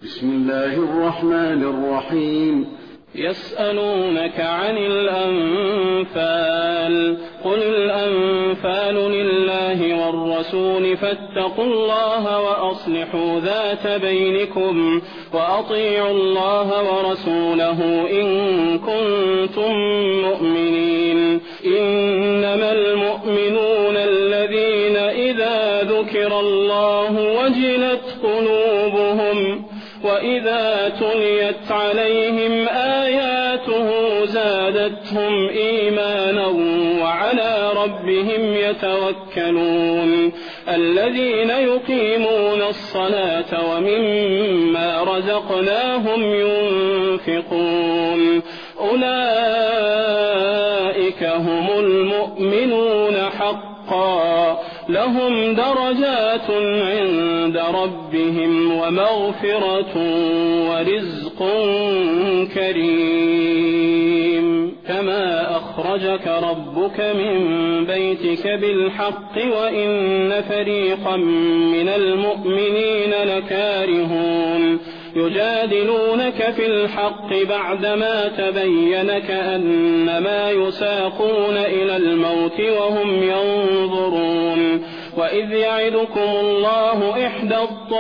بسم الله الرحمن الرحيم. يسألونك عن الأنفال، قل الأنفال لله والرسول فاتقوا الله وأصلحوا ذات بينكم وأطيعوا الله ورسوله إن كنتم مؤمنين. إنما المؤمنون الذين إذا ذكر الله وجلت قلوبهم وإذا تليت عليهم آياته زادتهم إيمانا وعلى ربهم يتوكلون. الذين يقيمون الصلاة ومما رزقناهم ينفقون أولئك هم المؤمنون حقا، لهم درجات عند ربهم ومغفرة ورزق كريم. كما أخرجك ربك من بيتك بالحق وإن فريقا من المؤمنين لكارهون يجادلونك في الحق بعدما تبين كأنما يساقون إلى الموت وهم ينظرون. وإذ يعدكم الله إحدى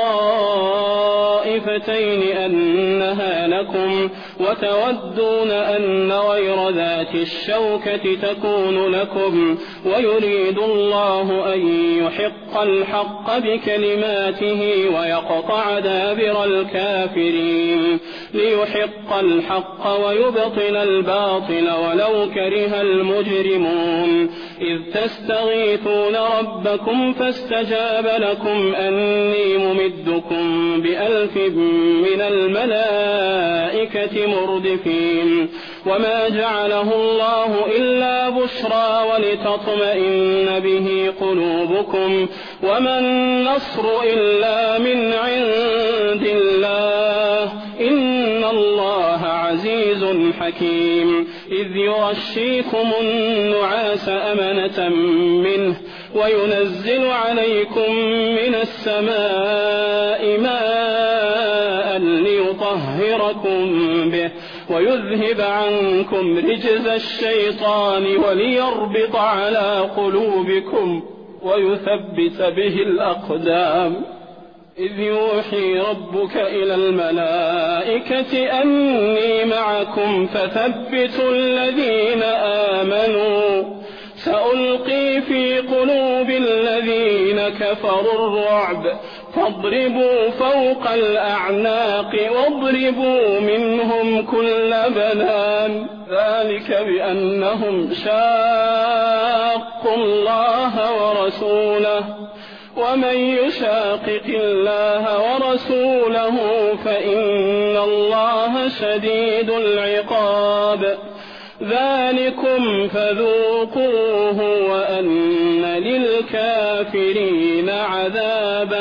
الطائفتين أنها لكم وتودون أن غير ذات الشوكة تكون لكم ويريد الله أن يحق الحق بكلماته ويقطع دابر الكافرين ليحق الحق ويبطل الباطل ولو كره المجرمون. إذ تستغيثون ربكم فاستجاب لكم أني ممدكم ب1000 من الملائكة مردفين. وما جعله الله إلا بشرى ولتطمئن به قلوبكم وما النصر إلا من عند الله إن الله عزيز حكيم. إذ يغشيكم النعاس أمنة منه وينزل عليكم من السماء ماء ليطهركم به ويذهب عنكم رجز الشيطان وليربط على قلوبكم ويثبت به الأقدام. إذ يوحي ربك إلى الملائكة أني معكم فثبتوا الذين آمنوا سألقي في قلوب الذين كفروا الرعب فاضربوا فوق الأعناق واضربوا منهم كل بنان ذلك بأنهم شاقوا الله ورسوله ومن يشاقق الله ورسوله فإن الله شديد العقاب. ذلكم فذوقوه وأن للكافرين عذاب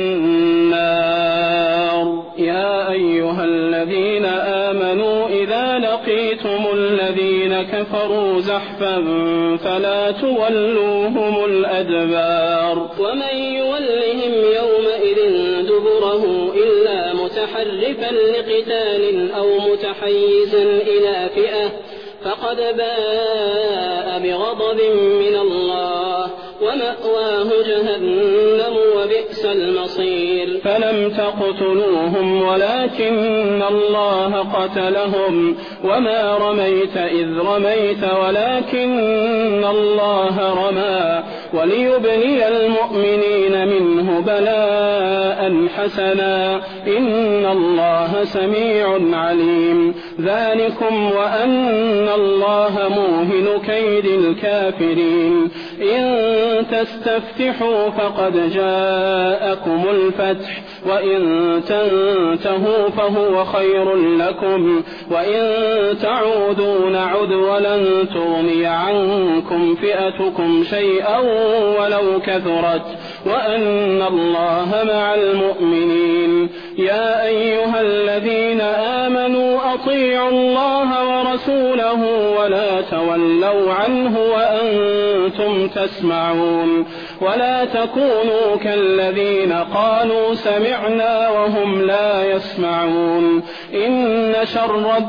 النار. يا أيها الذين آمنوا إذا لقيتم الذين كفروا زحفا فلا تولوهم الأدبار. ومن يولهم يومئذ دبره إلا متحرفا لقتال أو متحيزا إلى فئة فقد باء بغضب من الله ومأواه جهنم وبئس المصير. فلم تقتلوهم ولكن الله قتلهم وما رميت إذ رميت ولكن الله رمى وليبلي المؤمنين منه بلاء حسنا إن الله سميع عليم. ذلكم وأن الله موهن كيد الكافرين. إن تستفتحوا فقد جاءكم الفتح وإن تنتهوا فهو خير لكم وإن تعودوا نعد ولن تغني عنكم فئتكم شيئا ولو كثرت وأن الله مع المؤمنين. يا أيها الذين آمنوا أطيعوا الله ورسوله ولا تولوا عنه وأنتم تسمعون. ولا تكونوا كالذين قالوا سمعنا وهم لا يسمعون إن شر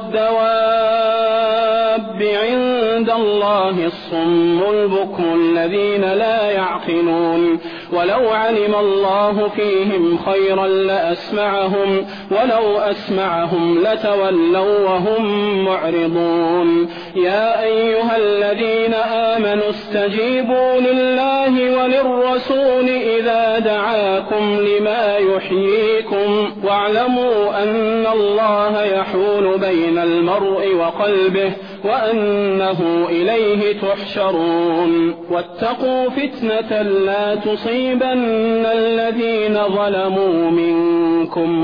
الدواب عند الله الصم البكم الذين لا يعقلون ولو علم الله فيهم خيرا لأسمعهم ولو أسمعهم لتولوا وهم معرضون يا أيها الذين آمنوا استجيبوا لله وللرسول إذا دعاكم لما يحييكم واعلموا أن الله يحول بين المرء وقلبه وأنه إليه تحشرون واتقوا فتنة لا تصيبن الذين ظلموا منكم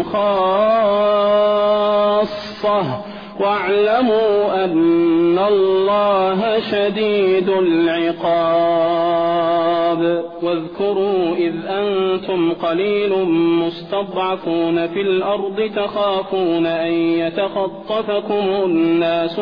خاصة واعلموا أن الله شديد العقاب واذكروا إذ أنتم قليل مستضعفون في الأرض تخافون أن يتخطفكم الناس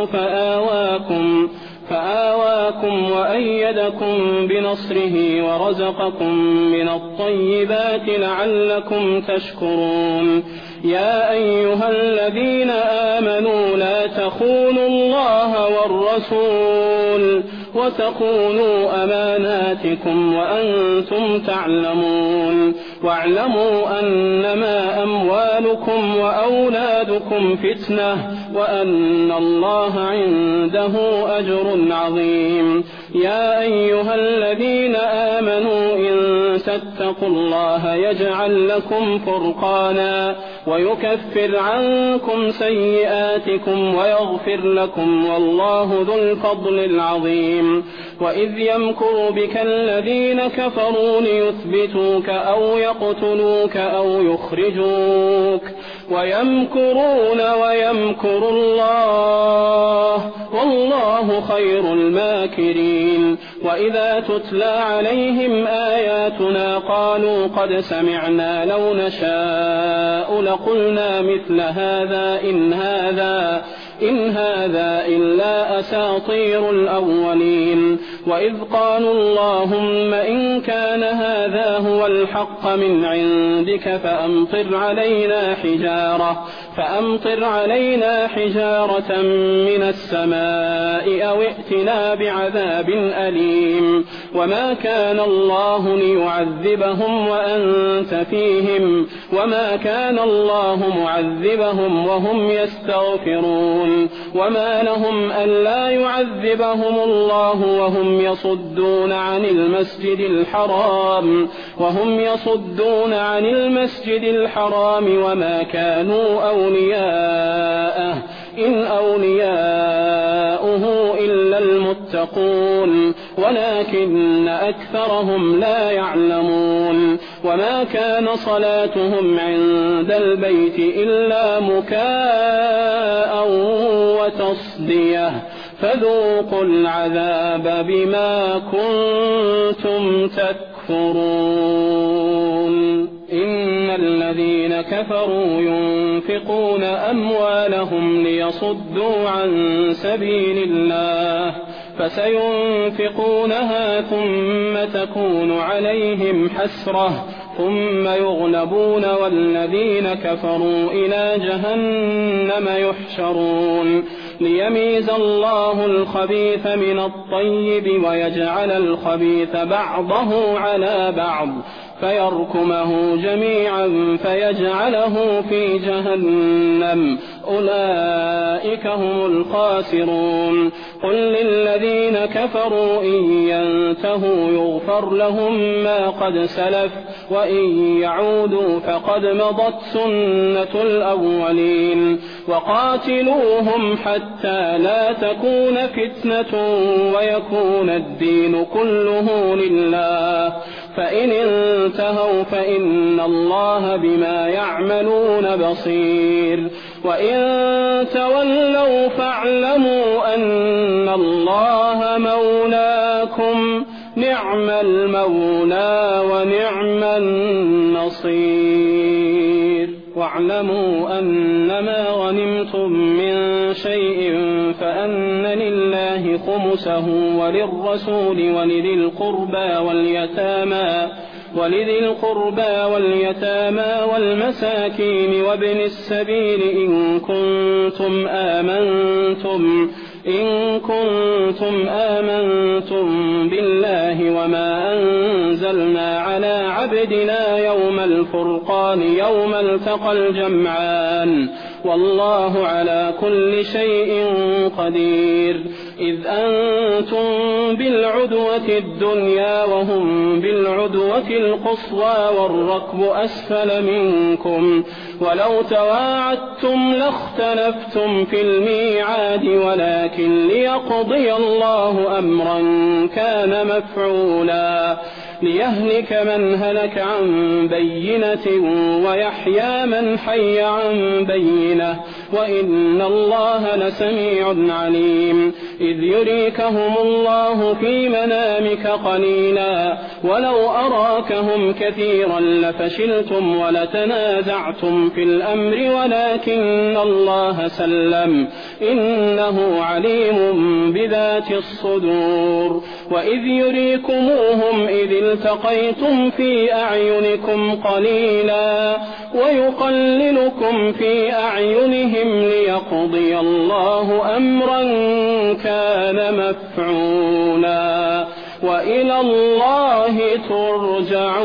فآواكم وأيدكم بنصره ورزقكم من الطيبات لعلكم تشكرون يا أيها الذين آمنوا لا تخونوا الله والرسول وتخونوا أماناتكم وأنتم تعلمون واعلموا أنما أموالكم وأولادكم فتنة وأن الله عنده أجر عظيم يا أيها الذين آمنوا إن تتقوا الله يجعل لكم فرقانا ويكفر عنكم سيئاتكم ويغفر لكم والله ذو الفضل العظيم وإذ يمكر بك الذين كفروا ليثبتوك أو يقتلوك أو يخرجوك ويمكرون ويمكر الله والله خير الماكرين وإذا تتلى عليهم آياتنا قالوا قد سمعنا لو نشاء لقلنا مثل هذا إن هذا إلا أساطير الأولين وإذ قالوا اللهم إن كان هذا هو الحق من عندك فأمطر علينا حجارة من السماء أو ائتنا بعذاب أليم وما كان الله ليعذبهم وأنت فيهم وما كان الله معذبهم وهم يستغفرون وما لهم ألا يعذبهم الله وهم يصدون عن المسجد الحرام وما كانوا أولياءه إن أولياؤه إلا المتقون ولكن أكثرهم لا يعلمون وما كان صلاتهم عند البيت إلا مكاء وتصدية فذوقوا العذاب بما كنتم تكفرون إن الذين كفروا ينفقون أموالهم ليصدوا عن سبيل الله فسينفقونها ثم تكون عليهم حسرة ثم يغلبون والذين كفروا إلى جهنم يحشرون ليميز الله الخبيث من الطيب ويجعل الخبيث بعضه على بعض فيركمه جميعا فيجعله في جهنم أولئك هم الخاسرون قل للذين كفروا إن ينتهوا يغفر لهم ما قد سلف وإن يعودوا فقد مضت سنة الأولين وقاتلوهم حتى لا تكون فتنة ويكون الدين كله لله فإن انتهوا فإن الله بما يعملون بصير وإن تولوا فاعلموا أن الله مولاكم نعم المولى ونعم النصير واعلموا أنما غنمتم من شيء فأن لله خمسه وللرسول ولذي القربى واليتامى والمساكين وابن السبيل إن كنتم آمنتم بالله وما أنزلنا على عبدنا يوم الفرقان يوم التقى الجمعان والله على كل شيء قدير. إذ أنتم بالعدوة الدنيا وهم بالعدوة القصوى والركب أسفل منكم ولو تواعدتم لاختلفتم في الميعاد ولكن ليقضي الله أمرا كان مفعولا ليهلك من هلك عن بينة ويحيى من حي عن بينة وإن الله لسميع عليم. إذ يريكهم الله في منامك قليلا ولو أراكهم كثيرا لفشلتم ولتنازعتم في الأمر ولكن الله سلم إنه عليم بذات الصدور. وإذ يريكموهم إذ التقيتم في أعينكم قليلا ويقللكم في أعينهم ليقضي الله أمرا كان مفعولا وإلى الله ترجع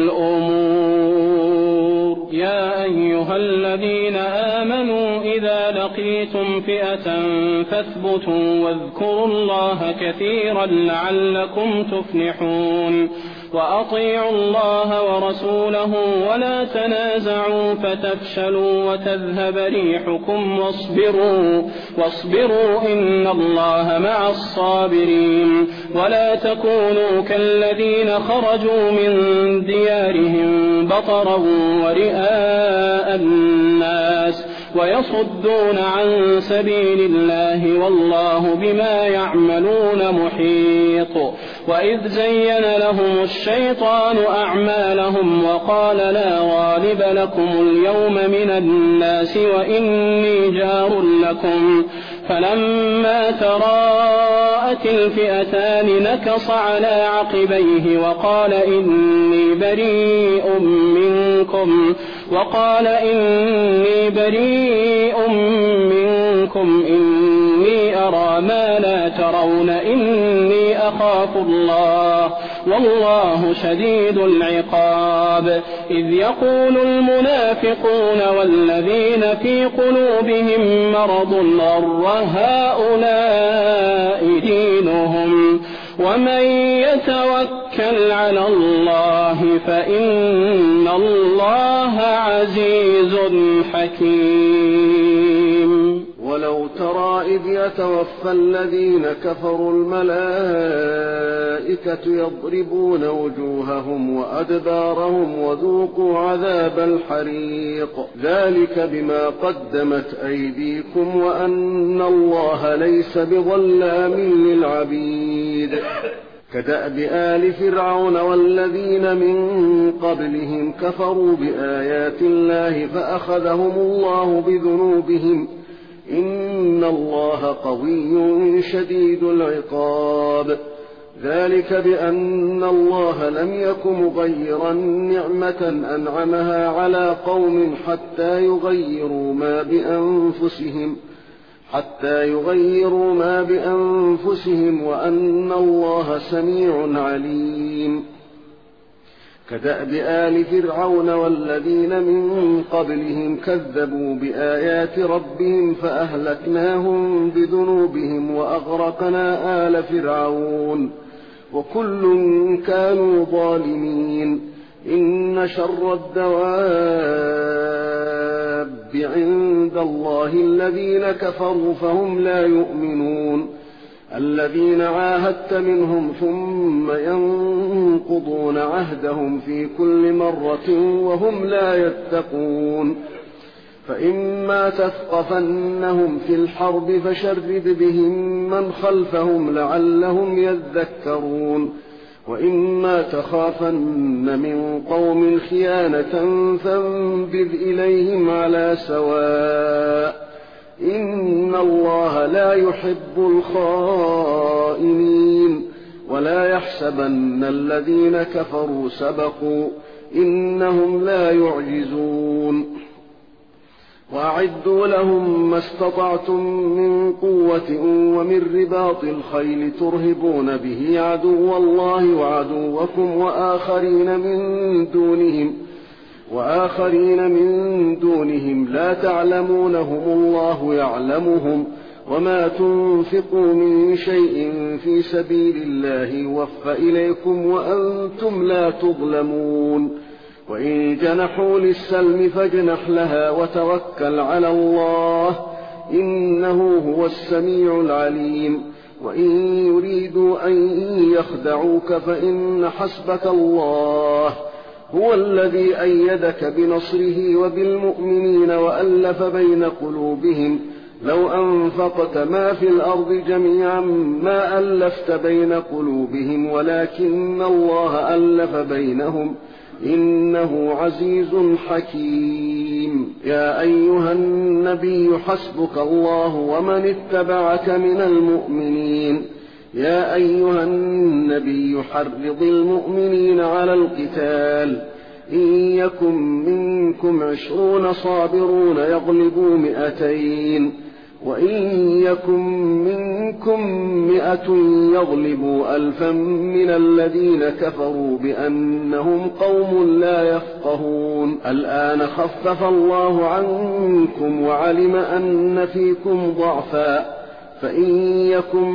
الأمور. يا أيها الذين آمنوا إذا لقيتم فئة فاثبتوا واذكروا الله كثيرا لعلكم تفلحون. وأطيعوا الله ورسوله ولا تنازعوا فتفشلوا وتذهب ريحكم واصبروا إن الله مع الصابرين. ولا تكونوا كالذين خرجوا من ديارهم بطرا ورئاء الناس ويصدون عن سبيل الله والله بما يعملون محيط. وإذ زين لهم الشيطان أعمالهم وقال لا غالب لكم اليوم من الناس وإني جار لكم فلما تراءت الفئتان نكص على عقبيه وقال إني بريء منكم إني أرى ما لا ترون إني أخاف الله والله شديد العقاب. إذ يقول المنافقون والذين في قلوبهم مرض غر هؤلاء دينهم ومن يتوكل على الله فإن الله عزيز حكيم. ولو ترى إذ يتوفى الذين كفروا الملائكة يضربون وجوههم وأدبارهم وذوقوا عذاب الحريق ذلك بما قدمت أيديكم وأن الله ليس بظلام للعبيد. كدأب آل فرعون والذين من قبلهم كفروا بآيات الله فأخذهم الله بذنوبهم إن الله قوي شديد العقاب. ذلك بأن الله لم يك مغيرا نعمة أنعمها على قوم حتى يغيروا ما بأنفسهم وأن الله سميع عليم. كدأب آل فرعون والذين من قبلهم كذبوا بآيات ربهم فأهلكناهم بذنوبهم وأغرقنا آل فرعون وكل كانوا ظالمين. إن شر الدواب عند الله الذين كفروا فهم لا يؤمنون. الذين عاهدت منهم ثم ينقضون عهدهم في كل مرة وهم لا يتقون. فإما تثقفنهم في الحرب فشرد بهم من خلفهم لعلهم يذكرون. وإما تخافن من قوم خيانة فانبذ إليهم على سواء إن الله لا يحب الخائنين ولا يحسبن الذين كفروا سبقوا إنهم لا يعجزون وأعدوا لهم ما استطعتم من قوة ومن رباط الخيل ترهبون به عدو الله وعدوكم وآخرين من دونهم لا تعلمونهم الله يعلمهم وما تنفقوا من شيء في سبيل الله يوفى إليكم وأنتم لا تظلمون وإن جنحوا للسلم فاجنح لها وتوكل على الله إنه هو السميع العليم وإن يريدوا أن يخدعوك فإن حسبك الله هو الذي أيدك بنصره وبالمؤمنين وألف بين قلوبهم لو أنفقت ما في الأرض جميعا ما ألفت بين قلوبهم ولكن الله ألف بينهم إنه عزيز حكيم يا أيها النبي حسبك الله ومن اتبعك من المؤمنين يا أيها النبي حرض المؤمنين على القتال إن يكن منكم 20 صابرون يغلبوا 200 وإن يكن منكم 100 يغلبوا 1000 من الذين كفروا بأنهم قوم لا يفقهون الآن خفف الله عنكم وعلم أن فيكم ضعفا فإن يكن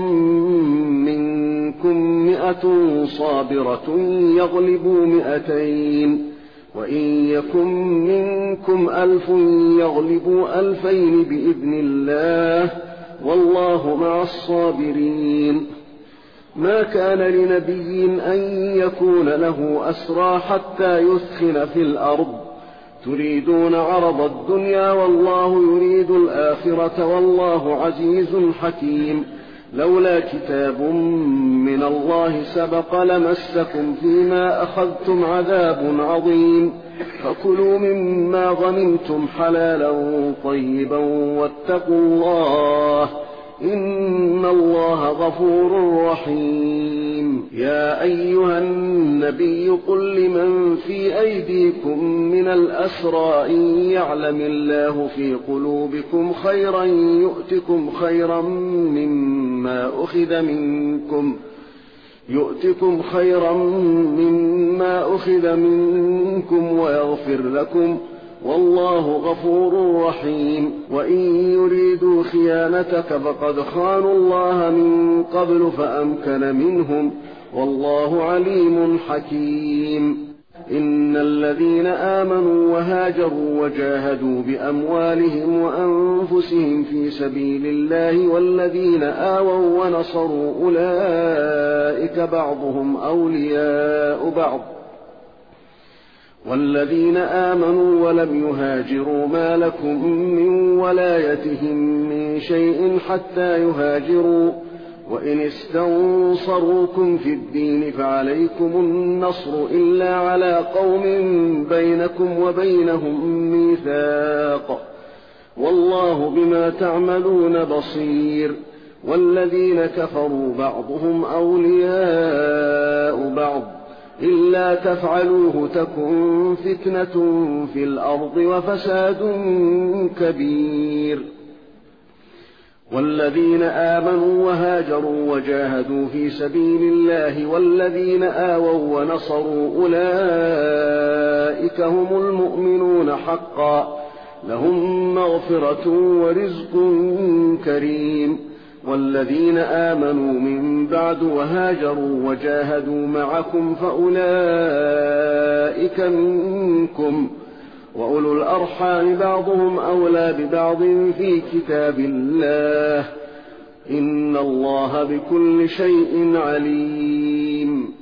منكم 100 صابرة يغلبوا 200 وإن يكن منكم 1000 يغلبوا 2000 بإذن الله والله مع الصابرين ما كان لنبي أن يكون له أسرى حتى يثخن في الأرض تريدون عرض الدنيا والله يريد الآخرة والله عزيز حكيم لولا كتاب من الله سبق لمسكم فيما أخذتم عذاب عظيم فكلوا مما غنمتم حلالا طيبا واتقوا الله إن الله غفور رحيم يا أيها النبي قل لمن في أيديكم من الأسرى إن يعلم الله في قلوبكم خيرا يؤتكم خيرا مما أخذ منكم ويغفر لكم والله غفور رحيم وإن يريدوا خيانتك فقد خانوا الله من قبل فأمكن منهم والله عليم حكيم إن الذين آمنوا وهاجروا وجاهدوا بأموالهم وأنفسهم في سبيل الله والذين آووا ونصروا أولئك بعضهم أولياء بعض والذين آمنوا ولم يهاجروا ما لكم من ولايتهم من شيء حتى يهاجروا وإن استنصروكم في الدين فعليكم النصر إلا على قوم بينكم وبينهم ميثاق والله بما تعملون بصير والذين كفروا بعضهم أولياء بعض إلا تفعلوه تكن فتنة في الأرض وفساد كبير والذين آمنوا وهاجروا وجاهدوا في سبيل الله والذين آووا ونصروا أولئك هم المؤمنون حقا لهم مغفرة ورزق كريم والذين آمنوا من بعد وهاجروا وجاهدوا معكم فأولئك منكم وأولو الأرحام بعضهم أولى ببعض في كتاب الله إن الله بكل شيء عليم